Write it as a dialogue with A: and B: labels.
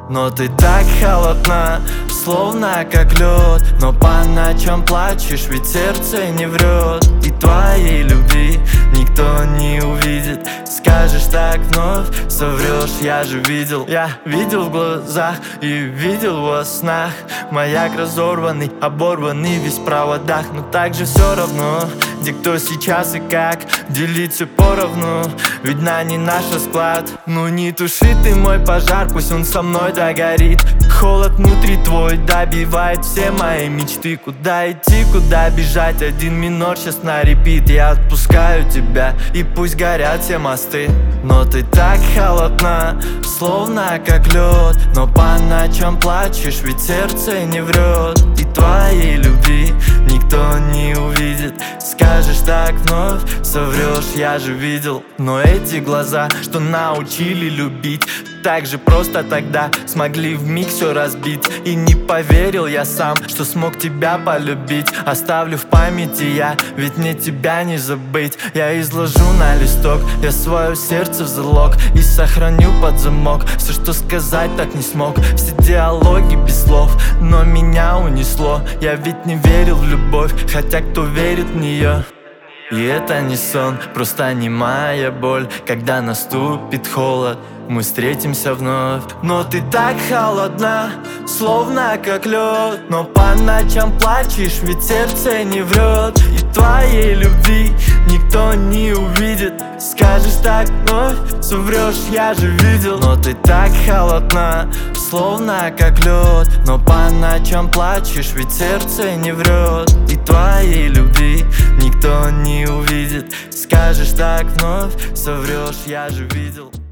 A: Но ты так холодна, словно как лед. Но по ночам плачешь, ведь сердце не врет. И твоей любви никто не увидит. Скажешь так вновь, соврешь, я же видел. Я видел в глазах и видел во снах. Маяк разорванный, оборванный весь в проводах. Но так же все равно, где кто сейчас и как. Делиться поровну, ведь на не наш расклад. Ну не туши ты мой пожар, пусть он со мной догорит. Холод внутри твой добивает все мои мечты. Куда идти, куда бежать, один минор сейчас на репит. Я отпускаю тебя, и пусть горят все мосты. Но ты так холодна, словно как лед. Но по ночам плачешь, ведь сердце не врет. И твоей любви никто не увидит. Скажешь так вновь, соврешь, я же видел. Но эти глаза, что научили любить, так же просто тогда смогли вмиг все разбить. И не поверил я сам, что смог тебя полюбить. Оставлю в памяти я, ведь мне тебя не забыть. Я изложу на листок, я свое сердце в залог. И сохраню под замок все, что сказать так не смог. Все диалоги без слов, но меня унесло. Я ведь не верил в любовь, хотя кто верит в нее. И это не сон, просто немая боль. Когда наступит холод, мы встретимся вновь. Но ты так холодна, словно как лед. Но по ночам плачешь, ведь сердце не врет. И твоей любви никто не увидит. Скажешь так вновь, соврешь, я же видел. Но ты так холодна, словно как лед. Но по ночам плачешь, ведь сердце не врет. И твоей любви никто не увидит. Скажешь так вновь, соврешь, я же видел.